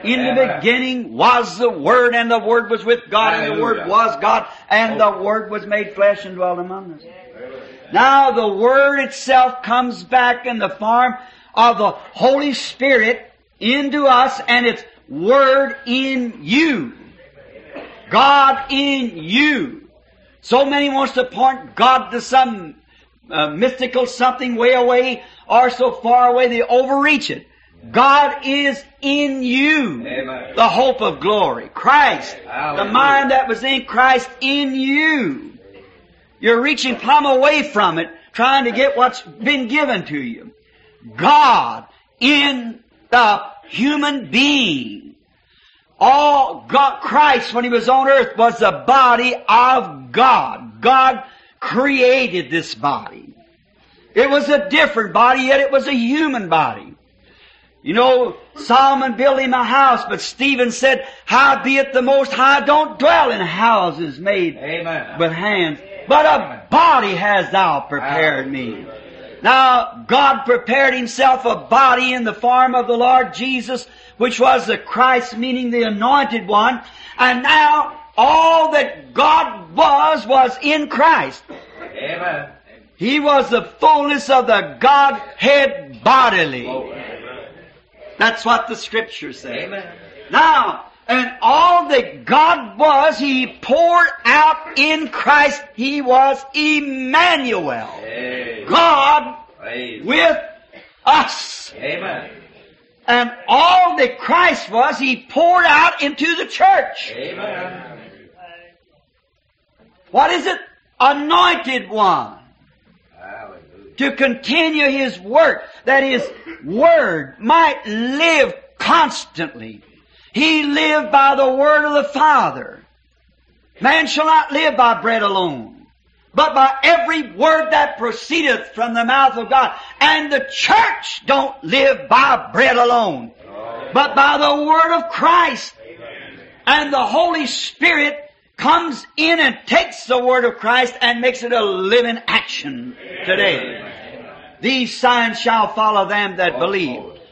In the beginning was the Word, and the Word was with God, and the Word was God, and the Word was made flesh and dwelt among us. Now the Word itself comes back in the form of the Holy Spirit into us, and it's Word in you. God in you. So many wants to point God to some mystical something way away or so far away they overreach it. God is in you. Amen. The hope of glory. Christ. Hallelujah. The mind that was in Christ in you. You're reaching plumb away from it, trying to get what's been given to you. God in the human being. All God, Christ, when He was on earth, was the body of God. God created this body. It was a different body, yet it was a human body. You know, Solomon built him a house, but Stephen said, howbeit the Most High don't dwell in houses made Amen. with hands, but a body hast thou prepared me. Now, God prepared Himself a body in the form of the Lord Jesus, which was the Christ, meaning the Anointed One, and now all that God was in Christ. Amen. He was the fullness of the Godhead bodily. That's what the Scripture says. Amen. Now, and all that God was, He poured out in Christ. He was Emmanuel. Amen. God Praise. with us. Amen. And all that Christ was, He poured out into the church. Amen. What is it? Anointed One. Hallelujah. To continue His work, that His Word might live constantly. He lived by the Word of the Father. Man shall not live by bread alone, but by every word that proceedeth from the mouth of God. And the church don't live by bread alone, but by the Word of Christ. And the Holy Spirit comes in and takes the Word of Christ and makes it a living action today. These signs shall follow them that believe.